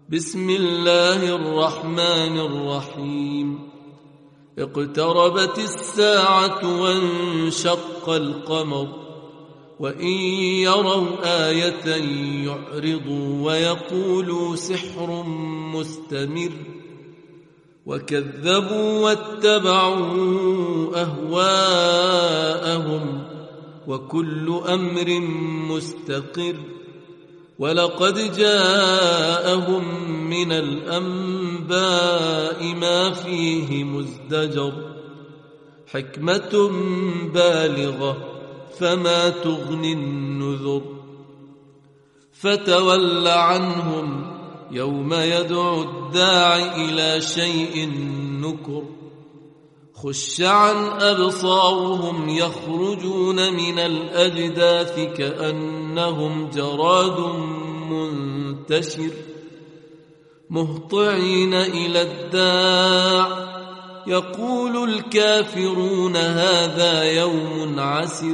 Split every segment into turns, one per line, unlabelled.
بسم الله الرحمن الرحيم. اقتربت الساعة وانشق القمر وإن يروا آية يعرضوا ويقولوا سحر مستمر وكذبوا واتبعوا أهواءهم وكل أمر مستقر ولقد جاءهم من الأنباء ما فيه مزدجر حكمة بالغة فما تغني النذر فتول عنهم يوم يدعو الداع إلى شيء نكر خش عن أبصارهم يخرجون من الأجداث كأنهم جراد منتشر مهطعين إلى الداع يقول الكافرون هذا يوم عسر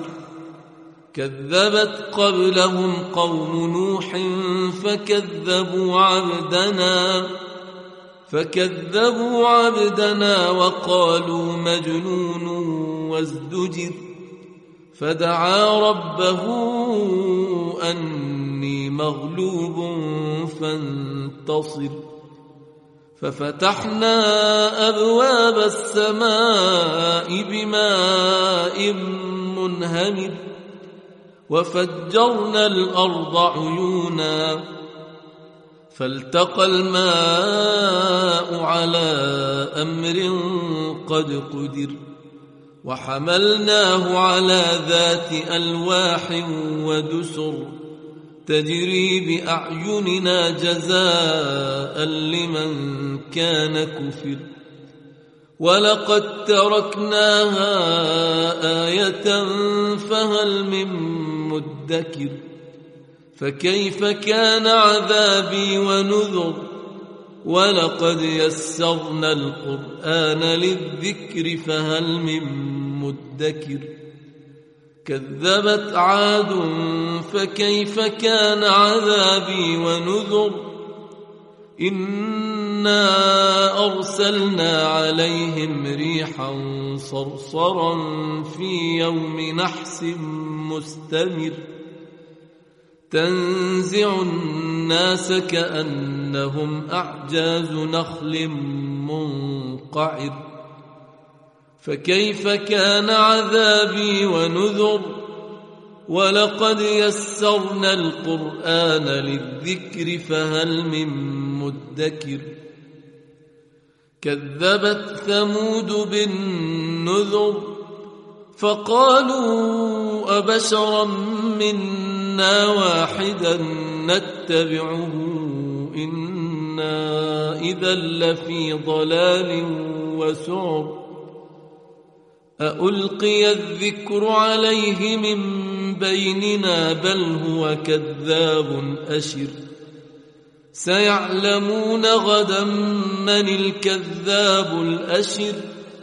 كذبت قبلهم قوم نوح فكذبوا عبدنا وقالوا مجنون وازدجر فدعا ربه أني مغلوب فانتصر ففتحنا أبواب السماء بماء منهمر وفجرنا الأرض عيونا فالتقى الماء على أمر قد قدر وحملناه على ذات ألواح ودسر تجري بأعيننا جزاء لمن كان كفر ولقد تركناها آية فهل من مدكر فكيف كان عذابي ونذر ولقد يسرنا القرآن للذكر فهل من مدكر كذبت عاد فكيف كان عذابي ونذر إنا أرسلنا عليهم ريحا صرصرا في يوم نحس مستمر تنزع الناس كأنهم أعجاز نخل منقعر فكيف كان عذابي ونذر ولقد يسرنا القرآن للذكر فهل من مدكر كذبت ثمود بالنذر فقالوا أبشرا منا واحدا نتبعه إنا إذا لفي ضلال وسعر أألقي الذكر عليه من بيننا بل هو كذاب أشر سيعلمون غدا من الكذاب الأشر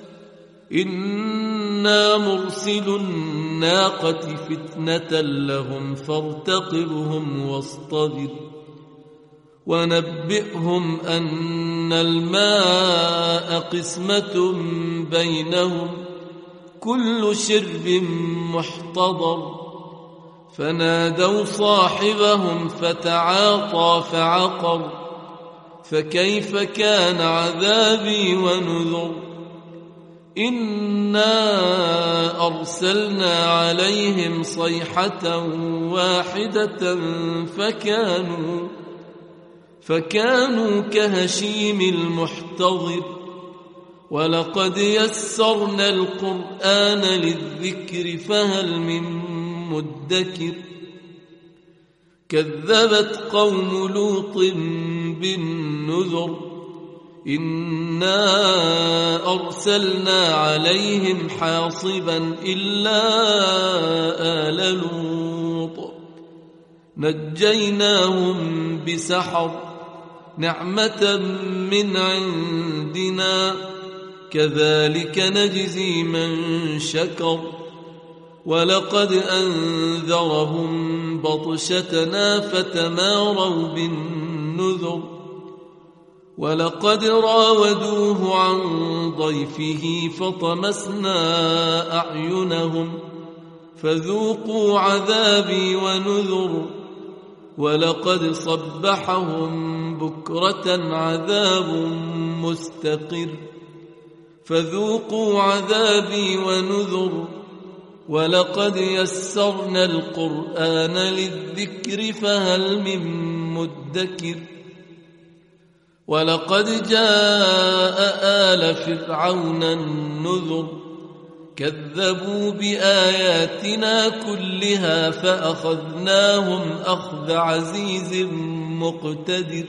إنا مرسل الناقة فتنة لهم فارتقبهم واصطبر ونبئهم أن الماء قسمة بينهم كل شرب محتضر فنادوا صاحبهم فتعاطى فعقر فكيف كان عذابي ونذر إنا أرسلنا عليهم صيحة واحدة فكانوا كهشيم المحتضر ولقد يسرنا القرآن للذكر فهل من مدكر كذبت قوم لوط بالنذر إنا أرسلنا عليهم حاصبا إلا آل لوط نجيناهم بسحر نعمة من عندنا كذلك نجزي من شكر ولقد أنذرهم بطشتنا فتماروا بالنذر ولقد راودوه عن ضيفه فطمسنا أعينهم فذوقوا عذابي ونذر ولقد صبحهم بكرة عذاب مستقر فذوقوا عذابي ونذر ولقد يسرنا القرآن للذكر فهل من مدكر ولقد جاء آل فرعون النذر كذبوا بآياتنا كلها فأخذناهم أخذ عزيز مقتدر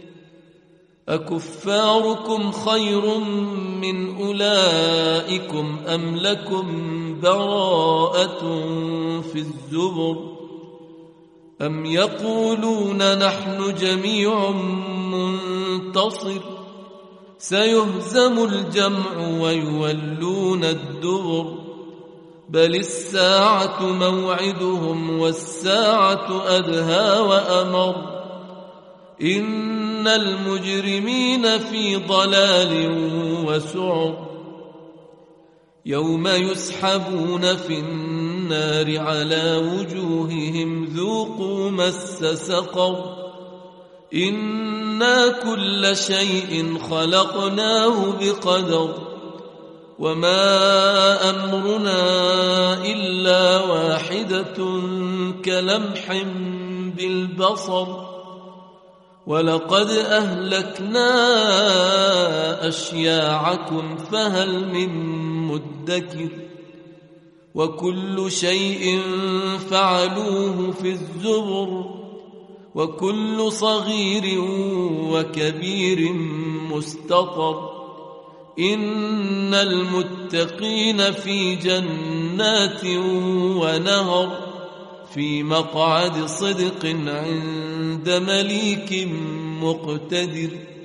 أكفاركم خير من أولئكم أم لكم براءة في الزبر أم يقولون نحن جميع منتصر سيهزم الجمع ويولون الدبر بل الساعة موعدهم والساعة أدهى وأمر إن المجرمين في ضلال وسعر يوم يسحبون في النار على وجوههم ذوقوا مس سقر إنا كل شيء خلقناه بقدر وما أمرنا إلا واحدة كلمح بالبصر ولقد أهلكنا أشياعكم فهل من مدكر وكل شيء فعلوه في الزبر وكل صغير وكبير مستطر إن المتقين في جنات ونهر في مقعد صدق عند مليك مقتدر